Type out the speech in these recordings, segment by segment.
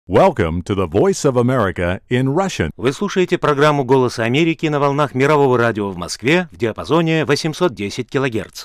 Welcome to the Voice of America in Russian. Вы слушаете программу «Голос Америки» на волнах Мирового радио в Москве в диапазоне 810 кГц.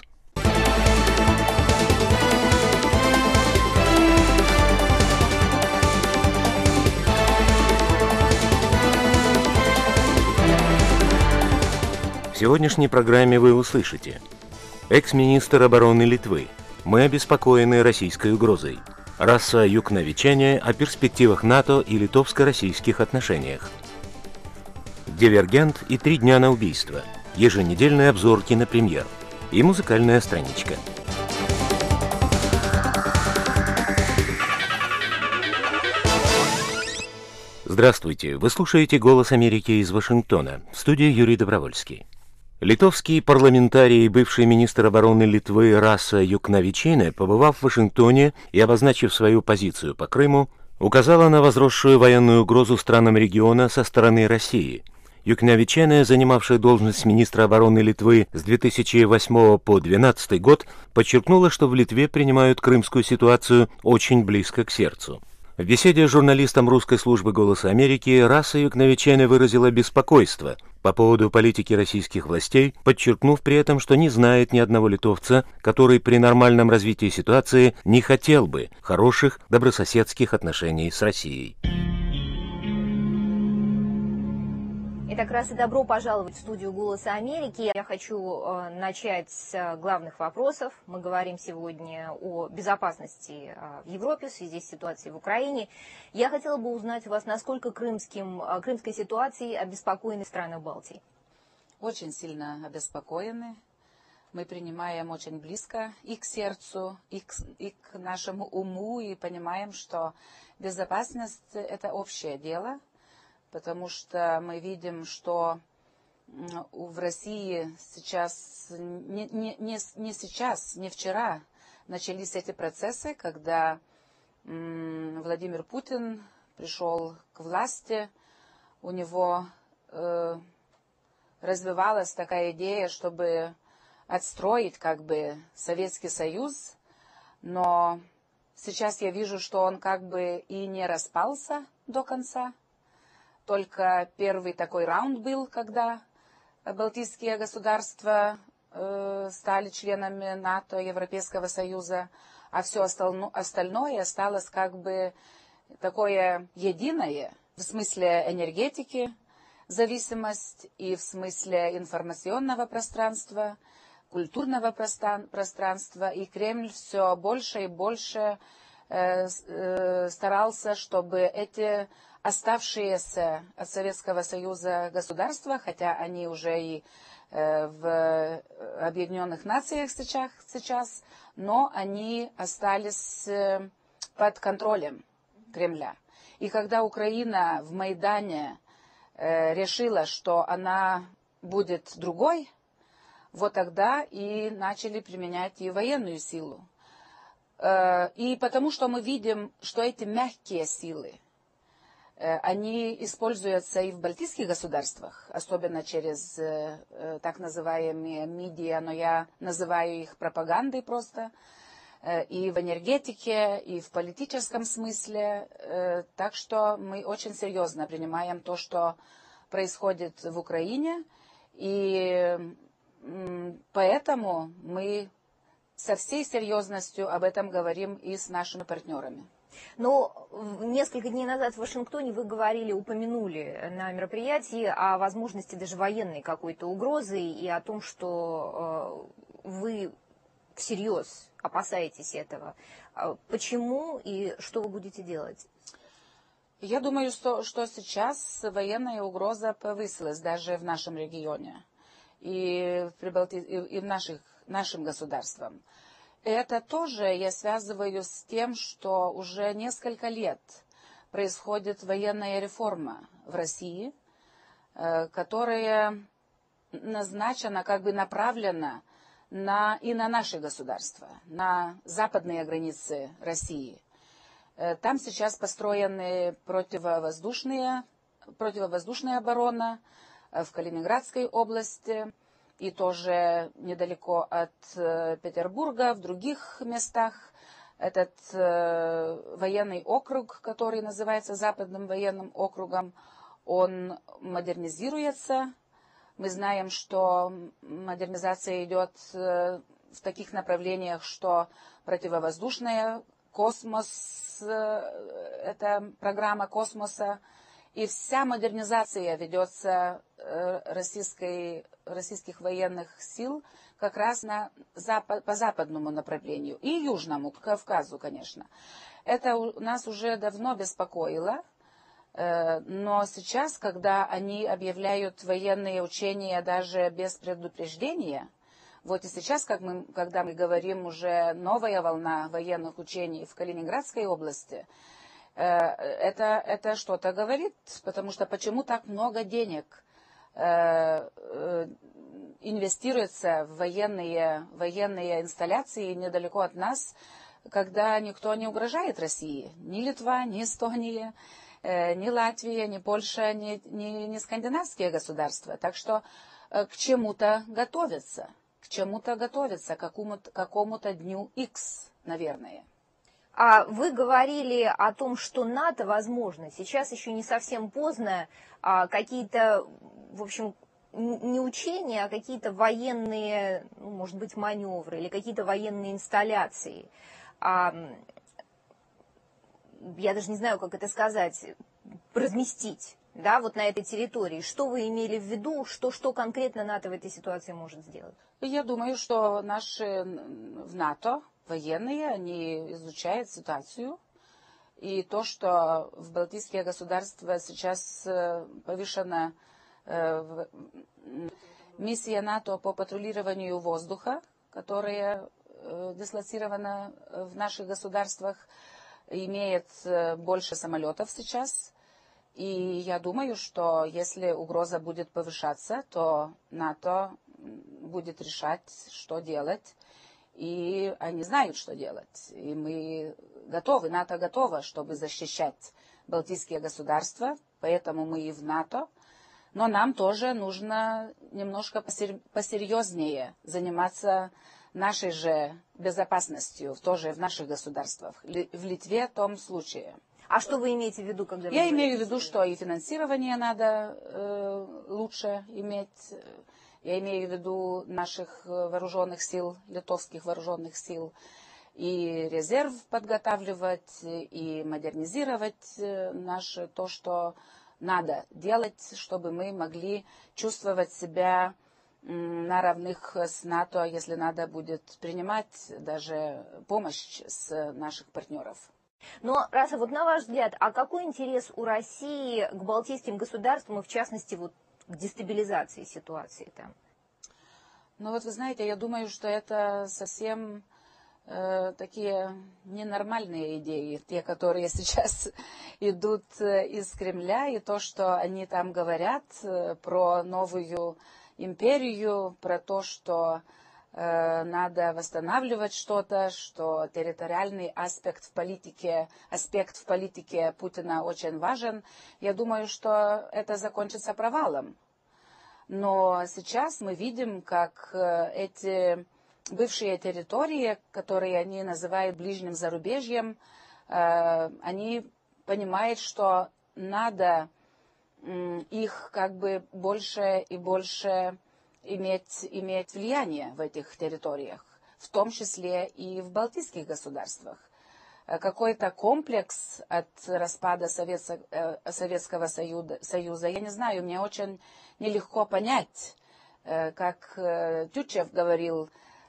В сегодняшней программе вы услышите: экс-министр обороны Литвы: мы обеспокоены российской угрозой. Раса Юкнавичене о перспективах НАТО и литовско-российских отношениях. Дивергент и 3 дня на убийство. Еженедельный обзор кинопремьер. И музыкальная страничка. Здравствуйте, вы слушаете «Голос Америки» из Вашингтона. В студии Юрий Добровольский. Литовский парламентарий и бывший министр обороны Литвы Раса Юкнавичене, побывав в Вашингтоне и обозначив свою позицию по Крыму, указала на возросшую военную угрозу странам региона со стороны России. Юкнавичене, занимавшая должность министра обороны Литвы с 2008 по 2012 год, подчеркнула, что в Литве принимают крымскую ситуацию очень близко к сердцу. В беседе с журналистом русской службы «Голоса Америки» Раса Юкнавичене выразила беспокойство по поводу политики российских властей, подчеркнув при этом, что не знает ни одного литовца, который при нормальном развитии ситуации не хотел бы хороших добрососедских отношений с Россией. Итак, раз и добро пожаловать в студию «Голоса Америки». Я хочу начать с главных вопросов. Мы говорим сегодня о безопасности в Европе в связи с ситуацией в Украине. Я хотела бы узнать у вас, насколько крымской ситуацией обеспокоены страны Балтии. Очень сильно обеспокоены. Мы принимаем очень близко и к сердцу, и к нашему уму, и понимаем, что безопасность – это общее дело. Потому что мы видим, что в России сейчас, не вчера начались эти процессы, когда Владимир Путин пришел к власти, у него развивалась такая идея, чтобы отстроить как бы Советский Союз, но сейчас я вижу, что он как бы и не распался до конца. Только первый такой раунд был, когда балтийские государства стали членами НАТО, Европейского Союза, а все остальное осталось как бы такое единое в смысле энергетики, зависимость, и в смысле информационного пространства, культурного пространства. И Кремль все больше и больше старался, чтобы эти оставшиеся от Советского Союза государства, хотя они уже и в Объединенных Нациях сейчас, но они остались под контролем Кремля. И когда Украина в Майдане решила, что она будет другой, вот тогда и начали применять и военную силу. И потому что мы видим, что эти мягкие силы, они используются и в балтийских государствах, особенно через так называемые медиа, но я называю их пропагандой просто, и в энергетике, и в политическом смысле. Так что мы очень серьезно принимаем то, что происходит в Украине, и поэтому мы со всей серьезностью об этом говорим и с нашими партнерами. Но несколько дней назад в Вашингтоне вы упомянули на мероприятии о возможности даже военной какой-то угрозы и о том, что вы всерьез опасаетесь этого. Почему и что вы будете делать? Я думаю, что сейчас военная угроза повысилась даже в нашем регионе и нашим государствам. Это тоже я связываю с тем, что уже несколько лет происходит военная реформа в России, которая назначена, как бы направлена и на наше государство, на западные границы России. Там сейчас построены противовоздушная оборона в Калининградской области, и тоже недалеко от Петербурга, в других местах этот военный округ, который называется Западным военным округом, он модернизируется. Мы знаем, что модернизация идет в таких направлениях, что противовоздушная, космос, это программа космоса, и вся модернизация ведется российских военных сил как раз по западному направлению и южному, к Кавказу, конечно. Это нас уже давно беспокоило, но сейчас, когда они объявляют военные учения даже без предупреждения, вот и сейчас, когда мы говорим уже новая волна военных учений в Калининградской области, это что-то говорит, потому что почему так много денег инвестируется в военные инсталляции недалеко от нас, когда никто не угрожает России, ни Литва, ни Эстония, ни Латвия, ни Польша, ни скандинавские государства. Так что к чему-то готовятся, к какому-то дню X, наверное. А вы говорили о том, что НАТО возможно. Сейчас еще не совсем поздно. Какие-то, в общем, не учения, а какие-то военные, ну, может быть, маневры или какие-то военные инсталляции. Я даже не знаю, как это сказать, разместить, да, вот на этой территории. Что вы имели в виду, что конкретно НАТО в этой ситуации может сделать? Я думаю, что наши в НАТО военные, они изучают ситуацию. И то, что в Балтийские государства сейчас повышена миссия НАТО по патрулированию воздуха, которая дислоцирована в наших государствах, имеет больше самолетов сейчас. И я думаю, что если угроза будет повышаться, то НАТО будет решать, что делать. И они знают, что делать. И мы готовы, НАТО готово, чтобы защищать Балтийские государства, поэтому мы и в НАТО. Но нам тоже нужно немножко посерьезнее заниматься нашей же безопасностью, тоже в наших государствах. В Литве в том случае. А что вы имеете в виду, когда вы Я имею в виду, что и финансирование надо лучше иметь. Я имею в виду наших вооруженных сил, литовских вооруженных сил, и резерв подготавливать, и модернизировать то, что надо делать, чтобы мы могли чувствовать себя на равных с НАТО, если надо будет принимать даже помощь с наших партнеров. Но, Раса, вот на ваш взгляд, а какой интерес у России к балтийским государствам и, в частности, вот к дестабилизации ситуации там? Ну вот вы знаете, я думаю, что это совсем такие ненормальные идеи, те, которые сейчас идут из Кремля, и то, что они там говорят про новую империю, про то, что надо восстанавливать что-то, что территориальный аспект в политике Путина очень важен. Я думаю, что это закончится провалом. Но сейчас мы видим, как эти бывшие территории, которые они называют ближним зарубежьем, они понимают, что надо их как бы больше и больше иметь влияние в этих территориях, в том числе и в балтийских государствах. Какой-то комплекс от распада Советского Союза, я не знаю, мне очень нелегко понять, как Тютчев говорил,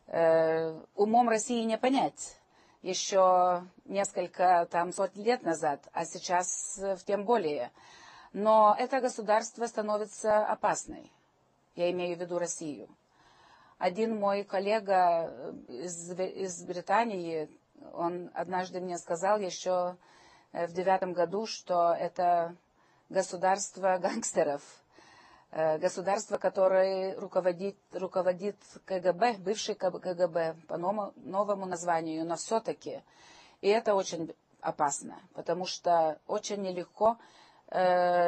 умом России не понять. Еще несколько сотен лет назад, а сейчас тем более. Но это государство становится опасной. Я имею в виду Россию. Один мой коллега из Британии, он однажды мне сказал еще в 2009 году, что это государство гангстеров, государство, которое руководит КГБ, бывший КГБ, по новому названию, но все-таки. И это очень опасно, потому что очень нелегко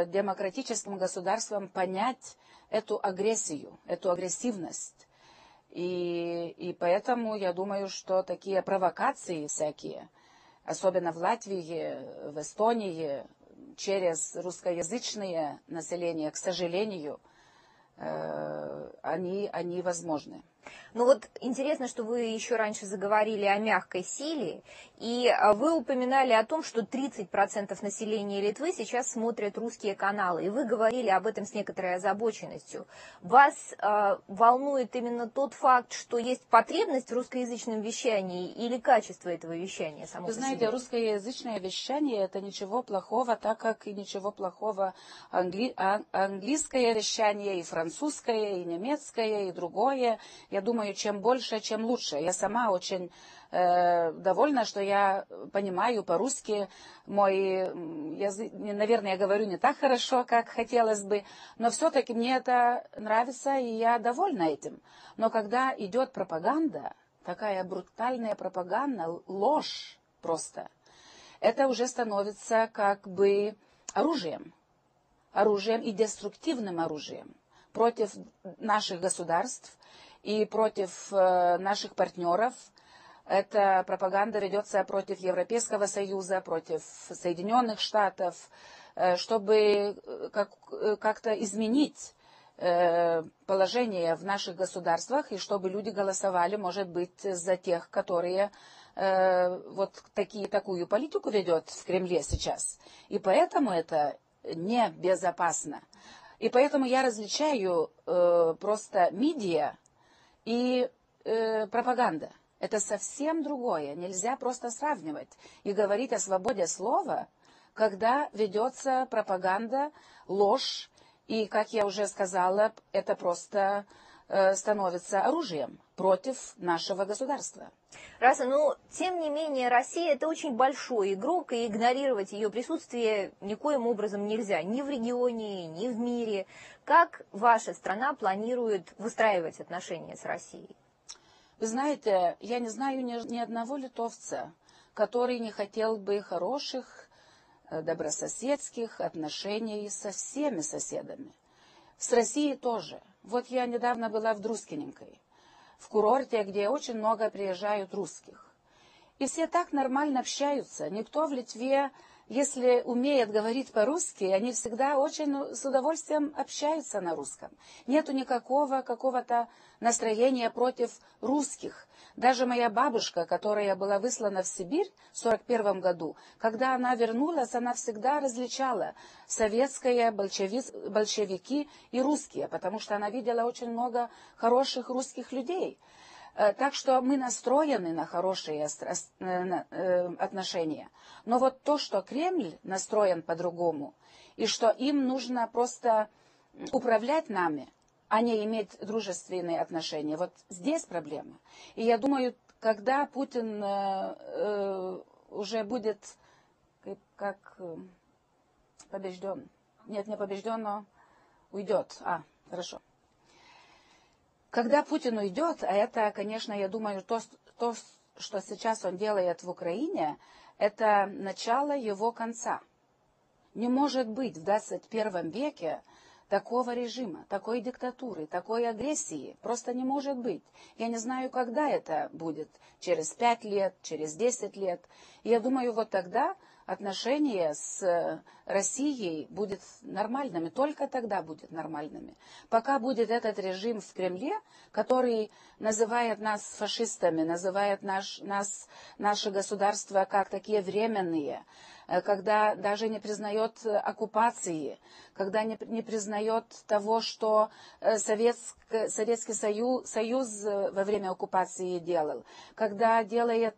демократическим государствам понять эту агрессию, эту агрессивность. И поэтому я думаю, что такие провокации всякие, особенно в Латвии, в Эстонии, через русскоязычное население, к сожалению, они возможны. Ну вот интересно, что вы еще раньше заговорили о мягкой силе, и вы упоминали о том, что 30% населения Литвы сейчас смотрят русские каналы, и вы говорили об этом с некоторой озабоченностью. Вас волнует именно тот факт, что есть потребность в русскоязычном вещании или качество этого вещания само по себе? Вы знаете, русскоязычное вещание — это ничего плохого, так как и ничего плохого английское вещание, и французское, и немецкое, и другое. Я думаю, чем больше, чем лучше. Я сама очень довольна, что я понимаю по-русски. Мой язык, наверное, я говорю не так хорошо, как хотелось бы, но все-таки мне это нравится, и я довольна этим. Но когда идет пропаганда, такая брутальная пропаганда, ложь просто, это уже становится как бы оружием и деструктивным оружием против наших государств и против наших партнеров. Эта пропаганда ведется против Европейского Союза, против Соединенных Штатов, чтобы как-то изменить положение в наших государствах, и чтобы люди голосовали, может быть, за тех, которые вот такую политику ведет в Кремле сейчас. И поэтому это небезопасно. И поэтому я различаю просто медиа и пропаганда. Это совсем другое. Нельзя просто сравнивать и говорить о свободе слова, когда ведется пропаганда, ложь, и, как я уже сказала, это просто становится оружием против нашего государства. Тем не менее, Россия — это очень большой игрок, и игнорировать ее присутствие никоим образом нельзя, ни в регионе, ни в мире. Как ваша страна планирует выстраивать отношения с Россией? Вы знаете, я не знаю ни одного литовца, который не хотел бы хороших, добрососедских отношений со всеми соседами. С Россией тоже. Вот я недавно была в Друскиненкой, в курорте, где очень много приезжают русских. И все так нормально общаются. Никто в Литве, если умеет говорить по-русски, они всегда очень с удовольствием общаются на русском. Нету никакого какого-то настроения против русских. Даже моя бабушка, которая была выслана в Сибирь в 1941 году, когда она вернулась, она всегда различала советское, большевики и русские, потому что она видела очень много хороших русских людей. Так что мы настроены на хорошие отношения. Но вот то, что Кремль настроен по-другому, и что им нужно просто управлять нами, а не иметь дружественные отношения, вот здесь проблема. И я думаю, когда Путин уже будет как побежден, нет, не побежден, но уйдет. Хорошо. Когда Путин уйдет, а это, конечно, я думаю, то, что сейчас он делает в Украине, это начало его конца. Не может быть в 21 веке такого режима, такой диктатуры, такой агрессии. Просто не может быть. Я не знаю, когда это будет. Через 5 лет, через 10 лет. И я думаю, вот тогда отношения с Россией будут нормальными. Только тогда будут нормальными. Пока будет этот режим в Кремле, который называет нас фашистами, называет наше государство как такие временные, когда даже не признает оккупации, когда не признает того, что Советский Союз во время оккупации делал, когда делает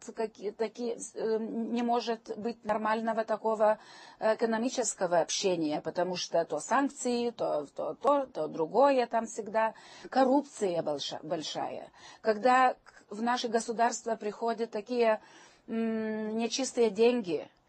не может быть нормального такого экономического общения, потому что то санкции, то другое там всегда, коррупция большая, когда в наше государство приходят такие нечистые деньги,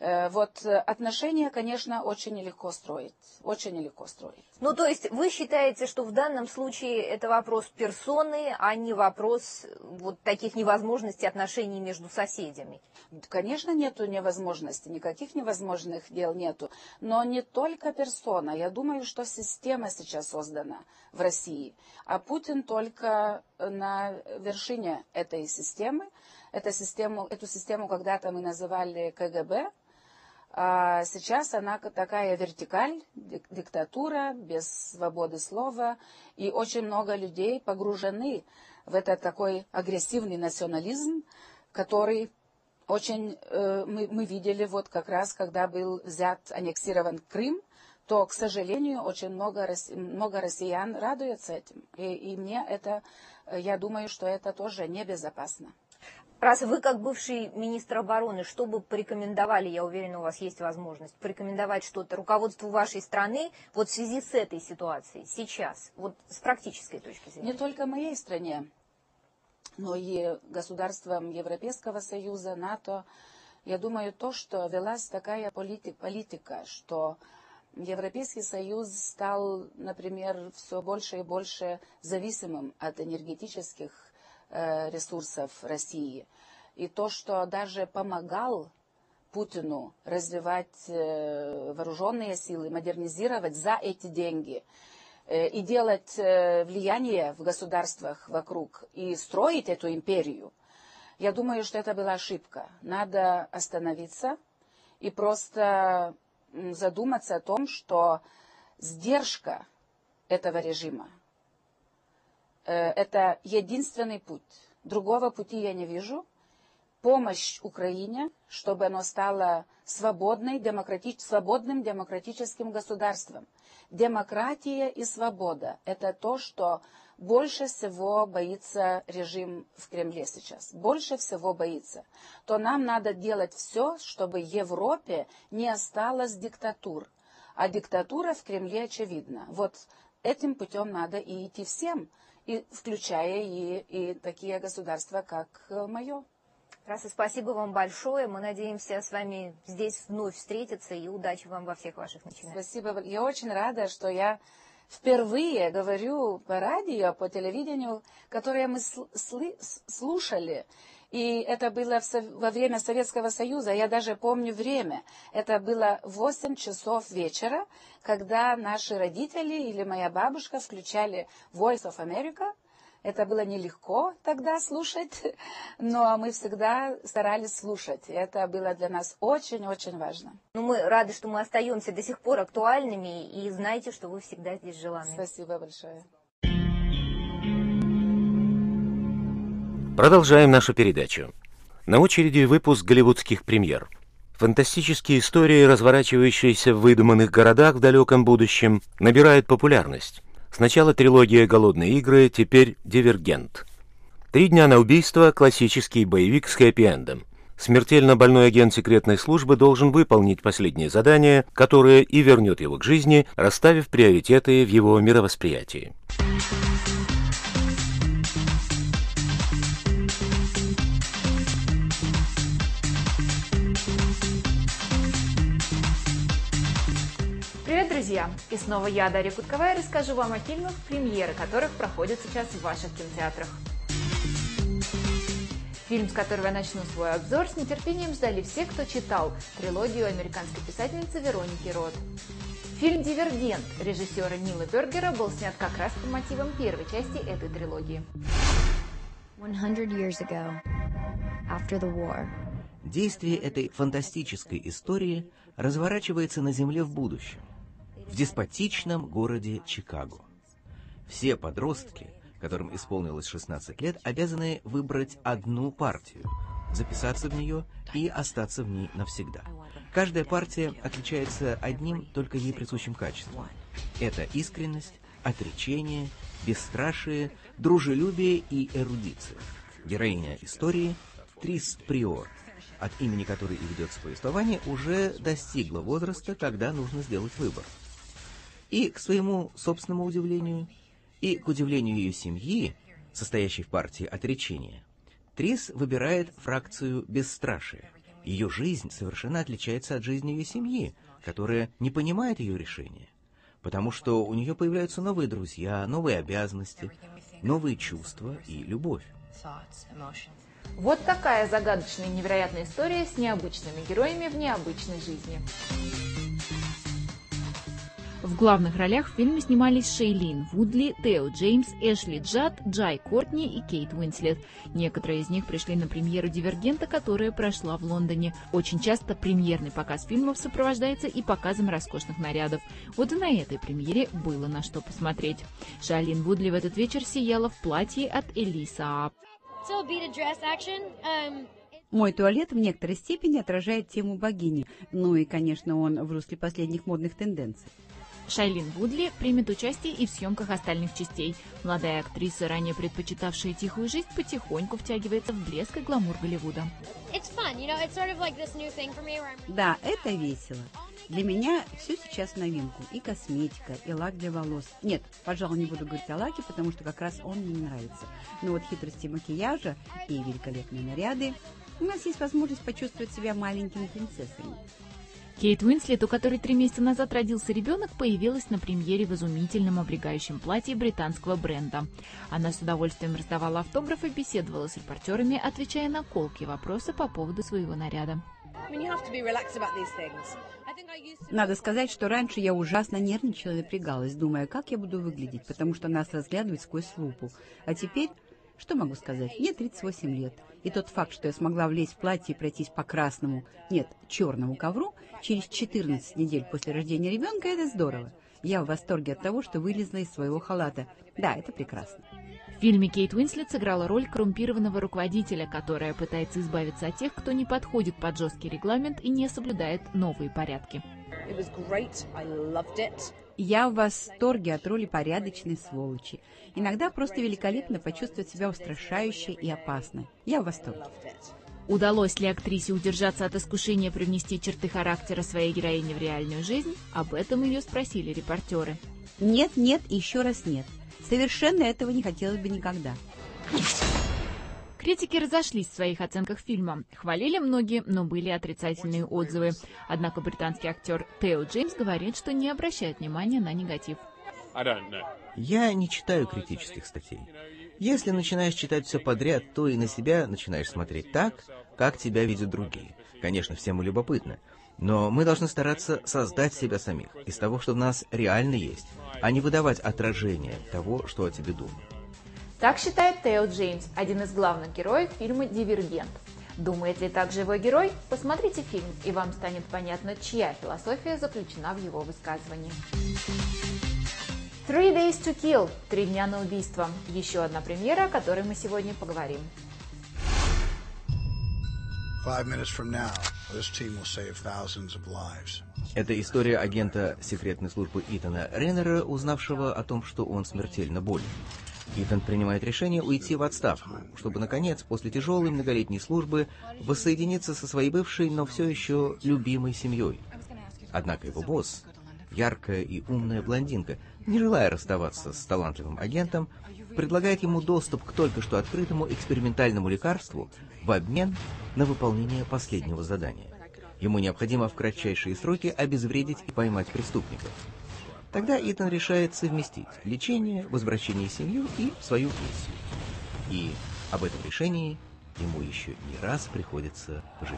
Вот отношения, конечно, очень нелегко строить. Очень нелегко строить. Ну, то есть вы считаете, что в данном случае это вопрос персоны, а не вопрос вот таких невозможностей отношений между соседями? Конечно, нету невозможностей, никаких невозможных дел нету. Но не только персона. Я думаю, что система сейчас создана в России, а Путин только на вершине этой системы. Эту систему когда-то мы называли КГБ, а сейчас она такая вертикаль, диктатура, без свободы слова, и очень много людей погружены в этот такой агрессивный национализм, который очень мы видели вот как раз, когда был взят, аннексирован Крым, то, к сожалению, очень много россиян радуются этим. И мне это, я думаю, что это тоже небезопасно. Раз вы, как бывший министр обороны, что бы порекомендовали, я уверена, у вас есть возможность, порекомендовать что-то руководству вашей страны вот в связи с этой ситуацией сейчас, вот с практической точки зрения? Не только моей стране, но и государствам Европейского Союза, НАТО. Я думаю, то, что велась такая политика, что Европейский Союз стал, например, все больше и больше зависимым от энергетических ресурсов России. И то, что даже помогал Путину развивать вооруженные силы, модернизировать за эти деньги и делать влияние в государствах вокруг и строить эту империю, я думаю, что это была ошибка. Надо остановиться и просто задуматься о том, что сдержка этого режима это единственный путь. Другого пути я не вижу. Помощь Украине, чтобы оно стало свободным демократическим государством. Демократия и свобода – это то, что больше всего боится режим в Кремле сейчас. Больше всего боится. То нам надо делать все, чтобы в Европе не осталось диктатур. А диктатура в Кремле очевидна. Вот этим путем надо и идти всем, и включая и такие государства, как мое. Раса, спасибо вам большое. Мы надеемся с вами здесь вновь встретиться, и удачи вам во всех ваших начинаниях. Спасибо. Я очень рада, что я впервые говорю по радио, по телевидению, которое мы слушали. И это было во время Советского Союза. Я даже помню время. Это было 8 часов вечера, когда наши родители или моя бабушка включали Voice of America. Это было нелегко тогда слушать, но мы всегда старались слушать. Это было для нас очень-очень важно. Ну, мы рады, что мы остаемся до сих пор актуальными, и знаете, что вы всегда здесь желанны. Спасибо большое. Продолжаем нашу передачу. На очереди выпуск голливудских премьер. Фантастические истории, разворачивающиеся в выдуманных городах в далеком будущем, набирают популярность. Сначала трилогия «Голодные игры», теперь «Дивергент». 3 дня на убийство, классический боевик с хэппи-эндом. Смертельно больной агент секретной службы должен выполнить последнее задание, которое и вернет его к жизни, расставив приоритеты в его мировосприятии. Привет, друзья! И снова я, Дарья Кутковая, расскажу вам о фильмах, премьеры которых проходят сейчас в ваших кинотеатрах. Фильм, с которого я начну свой обзор, с нетерпением ждали все, кто читал трилогию американской писательницы Вероники Рот. Фильм «Дивергент» режиссера Нила Бергера был снят как раз по мотивам первой части этой трилогии. 100 years ago, after the war. Действие этой фантастической истории разворачивается на Земле в будущем, в деспотичном городе Чикаго. Все подростки, которым исполнилось 16 лет, обязаны выбрать одну партию, записаться в нее и остаться в ней навсегда. Каждая партия отличается одним только ей присущим качеством. Это искренность, отречение, бесстрашие, дружелюбие и эрудиция. Героиня истории Трис Приор, от имени которой и ведется повествование, уже достигла возраста, когда нужно сделать выбор. И, к своему собственному удивлению, и к удивлению ее семьи, состоящей в партии отречения, Трис выбирает фракцию бесстрашия, Ее жизнь совершенно отличается от жизни ее семьи, которая не понимает ее решения, потому что у нее появляются новые друзья, новые обязанности, новые чувства и любовь. Вот такая загадочная и невероятная история с необычными героями в необычной жизни. В главных ролях в фильме снимались Шейлин Вудли, Тео Джеймс, Эшли Джад, Джай Кортни и Кейт Уинслет. Некоторые из них пришли на премьеру «Дивергента», которая прошла в Лондоне. Очень часто премьерный показ фильмов сопровождается и показом роскошных нарядов. Вот и на этой премьере было на что посмотреть. Шейлин Вудли в этот вечер сияла в платье от Элли Саап. Мой туалет в некоторой степени отражает тему богини. Ну и, конечно, он в русле последних модных тенденций. Шейлин Вудли примет участие и в съемках остальных частей. Молодая актриса, ранее предпочитавшая тихую жизнь, потихоньку втягивается в блеск и гламур Голливуда. Да, это весело. Для меня все сейчас в новинку. И косметика, и лак для волос. Нет, пожалуй, не буду говорить о лаке, потому что как раз он мне не нравится. Но вот хитрости макияжа и великолепные наряды. У нас есть возможность почувствовать себя маленькими принцессами. Кейт Уинслет, у которой 3 месяца назад родился ребенок, появилась на премьере в изумительном облегающем платье британского бренда. Она с удовольствием раздавала автографы, беседовала с репортерами, отвечая на колкие вопросы по поводу своего наряда. Надо сказать, что раньше я ужасно нервничала и напрягалась, думая, как я буду выглядеть, потому что нас разглядывают сквозь лупу. А теперь, что могу сказать, мне 38 лет. И тот факт, что я смогла влезть в платье и пройтись по красному, нет, черному ковру, через 14 недель после рождения ребенка, это здорово. Я в восторге от того, что вылезла из своего халата. Да, это прекрасно. В фильме Кейт Уинслет сыграла роль коррумпированного руководителя, которая пытается избавиться от тех, кто не подходит под жесткий регламент и не соблюдает новые порядки. Я в восторге от роли порядочной сволочи. Иногда просто великолепно почувствовать себя устрашающе и опасно. Я в восторге. Удалось ли актрисе удержаться от искушения привнести черты характера своей героини в реальную жизнь? Об этом ее спросили репортеры. Нет, нет и еще раз нет. Совершенно этого не хотелось бы никогда. Критики разошлись в своих оценках фильма. Хвалили многие, но были отрицательные отзывы. Однако британский актер Тео Джеймс говорит, что не обращает внимания на негатив. Я не читаю критических статей. Если начинаешь читать все подряд, то и на себя начинаешь смотреть так, как тебя видят другие. Конечно, всем любопытно. Но мы должны стараться создать себя самих, из того, что в нас реально есть, а не выдавать отражение того, что о тебе думают. Так считает Тео Джеймс, один из главных героев фильма «Дивергент». Думает ли так же его герой? Посмотрите фильм, и вам станет понятно, чья философия заключена в его высказывании. 3 Days to Kill – 3 дня на убийство. Еще одна премьера, о которой мы сегодня поговорим. 5 minutes from now, this team will save thousands of lives. Это история агента секретной службы Итана Реннера, узнавшего о том, что он смертельно болен. Итан принимает решение уйти в отставку, чтобы, наконец, после тяжелой многолетней службы воссоединиться со своей бывшей, но все еще любимой семьей. Однако его босс, яркая и умная блондинка, не желая расставаться с талантливым агентом, предлагает ему доступ к только что открытому экспериментальному лекарству в обмен на выполнение последнего задания. Ему необходимо в кратчайшие сроки обезвредить и поймать преступников. Тогда Итан решает совместить лечение, возвращение в семью и свою миссию. И об этом решении ему еще не раз приходится пожалеть.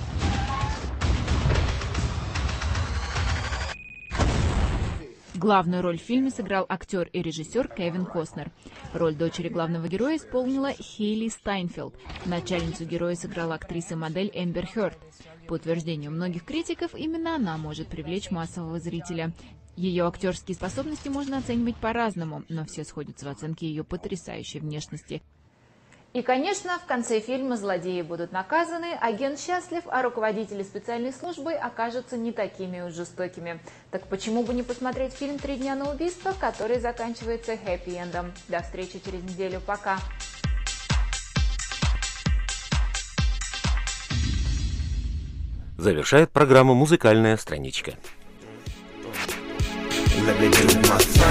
Главную роль в фильме сыграл актер и режиссер Кевин Костнер. Роль дочери главного героя исполнила Хейли Стайнфелд. Начальницу героя сыграла актриса и модель Эмбер Хёрд. По утверждению многих критиков, именно она может привлечь массового зрителя. Ее актерские способности можно оценивать по-разному, но все сходятся в оценке ее потрясающей внешности. И, конечно, в конце фильма злодеи будут наказаны, агент счастлив, а руководители специальной службы окажутся не такими уж жестокими. Так почему бы не посмотреть фильм «3 дня на убийство», который заканчивается хэппи-эндом? До встречи через неделю. Пока! Завершает программу музыкальная страничка.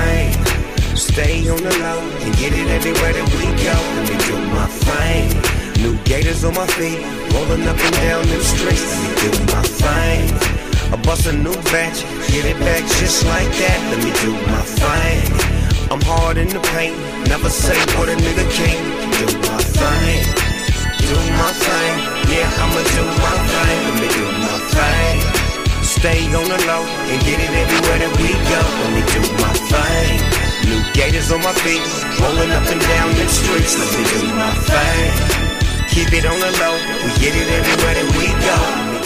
Stay on the low and get it everywhere that we go. Let me do my thing. New gators on my feet, rolling up and down them streets. Let me do my thing. I bust a new batch, get it back just like that. Let me do my thing. I'm hard in the paint, never say what a nigga can't. Do my thing, do my thing. Yeah, I'ma do my thing. Let me do my thing. Stay on the low and get it everywhere that we go. Let me do my thing. New gators on my feet, rolling up and down the streets. Let me do my thing. Keep it on the low, we get it everywhere that we go.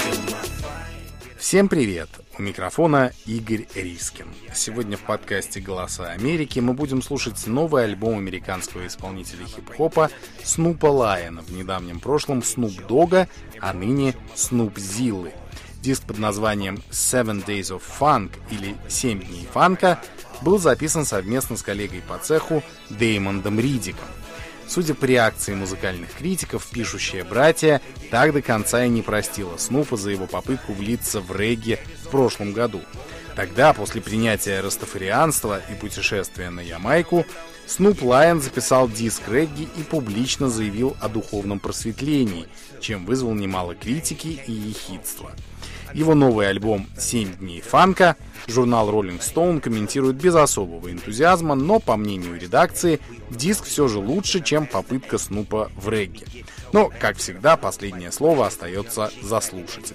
Всем привет! У микрофона Игорь Рискин. Сегодня в подкасте «Голоса Америки» мы будем слушать новый альбом американского исполнителя хип-хопа Снупа Лайона, в недавнем прошлом Снуп Догга, а ныне Снуп Зиллы. Диск под названием Seven Days of Funk или 7 дней фанка был записан совместно с коллегой по цеху Деймондом Ридиком. Судя по реакции музыкальных критиков, пишущие братья так до конца и не простила Снупа за его попытку влиться в регги в прошлом году. Тогда, после принятия растафарианства и путешествия на Ямайку, Снуп Лайон записал диск регги и публично заявил о духовном просветлении, чем вызвал немало критики и ехидства. Его новый альбом «7 дней фанка» журнал Rolling Stone комментирует без особого энтузиазма, но, по мнению редакции, диск все же лучше, чем попытка Снупа в регги. Но, как всегда, последнее слово остается за слушателем.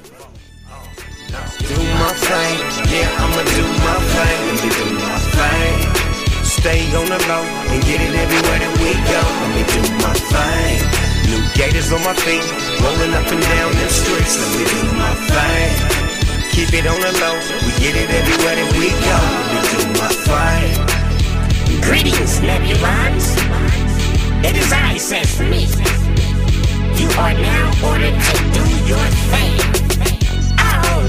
New gators on my feet, rolling up and down them streets. Let me do my thing. Keep it on the low, we get it everywhere that we go. Let me do my thing. Greetings, Nebulons. It is I, says me. You are now ordered to do your thing. Oh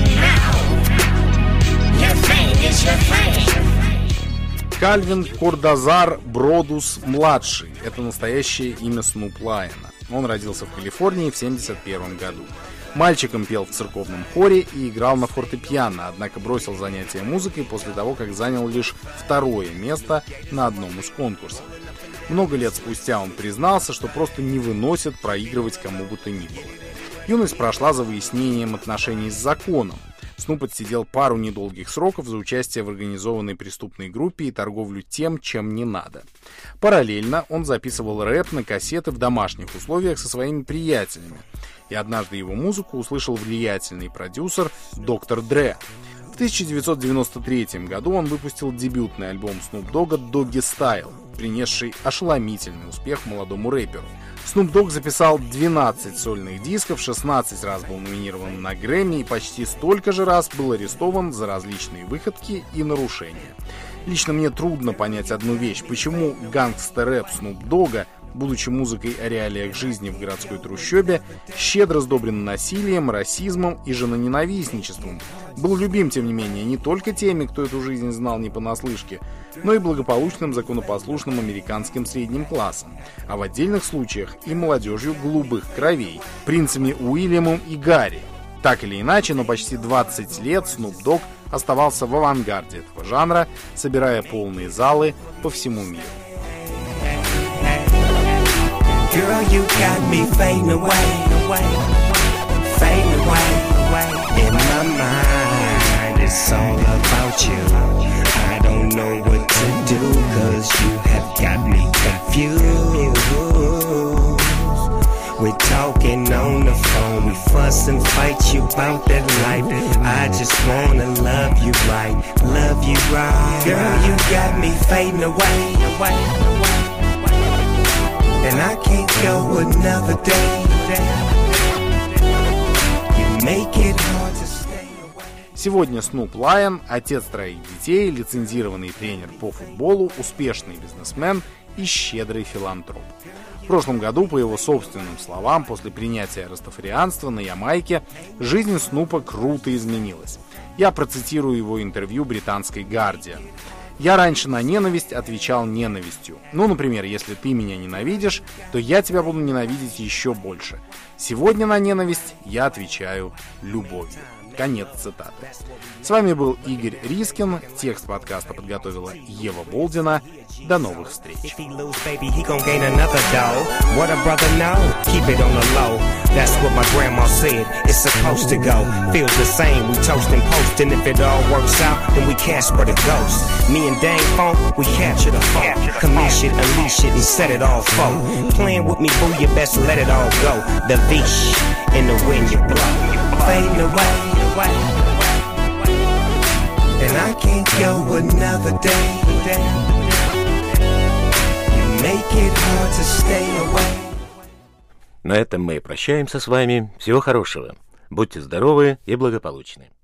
no, your thing is your thing. Кальвин Кордозар Бродус-младший – это настоящее имя Снуп Лайона. Он родился в Калифорнии в 1971 году. Мальчиком пел в церковном хоре и играл на фортепиано, однако бросил занятия музыкой после того, как занял лишь 2-е место на одном из конкурсов. Много лет спустя он признался, что просто не выносит проигрывать кому бы то ни было. Юность прошла за выяснением отношений с законом. Снуп отсидел пару недолгих сроков за участие в организованной преступной группе и торговлю тем, чем не надо. Параллельно он записывал рэп на кассеты в домашних условиях со своими приятелями. И однажды его музыку услышал влиятельный продюсер Доктор Дре. В 1993 году он выпустил дебютный альбом Снуп Догга «Doggy Style», принесший ошеломительный успех молодому рэперу. Снуп Догг записал 12 сольных дисков, 16 раз был номинирован на Грэмми и почти столько же раз был арестован за различные выходки и нарушения. Лично мне трудно понять одну вещь, почему гангстер-рэп Снуп Догга, будучи музыкой о реалиях жизни в городской трущобе, щедро сдобрен насилием, расизмом и женоненавистничеством, был любим, тем не менее, не только теми, кто эту жизнь знал не понаслышке, но и благополучным законопослушным американским средним классом, а в отдельных случаях и молодежью голубых кровей, принцами Уильямом и Гарри. Так или иначе, но почти 20 лет Снуп Догг оставался в авангарде этого жанра, собирая полные залы по всему миру. Girl, you got me fading away, fading away. In my mind, it's all about you. I don't know what to do, 'cause you have got me confused. We're talking on the phone, we fuss and fight you about that life. I just wanna love you right. Girl, you got me fading away. And I can't go another day. You make it hard to stay away. Сегодня Снуп Лайон, отец 3 детей, лицензированный тренер по футболу, успешный бизнесмен и щедрый филантроп. В прошлом году, по его собственным словам, после принятия растафарианства на Ямайке, жизнь Снупа круто изменилась. Я процитирую его интервью британской «Гардиан». «Я раньше на ненависть отвечал ненавистью. Ну, например, если ты меня ненавидишь, то я тебя буду ненавидеть еще больше. Сегодня на ненависть я отвечаю любовью». Конец цитаты. С вами был Игорь Рискин. Текст подкаста подготовила Ева Болдина. До новых встреч. What a brother know, keep it on the low. That's what my grandma said, it's supposed to go. Feels the same, we toast and post. And if it all works out, then we Casper the ghost. Me and Dang Funk, we capture the funk. Commish it, unleash it, and set it all folk. Playing with me, boo, you best let it all go. The vish in the wind you blow. Fading away, and I can't go another day. Make it hard to stay away. На этом мы прощаемся с вами. Всего хорошего. Будьте здоровы и благополучны.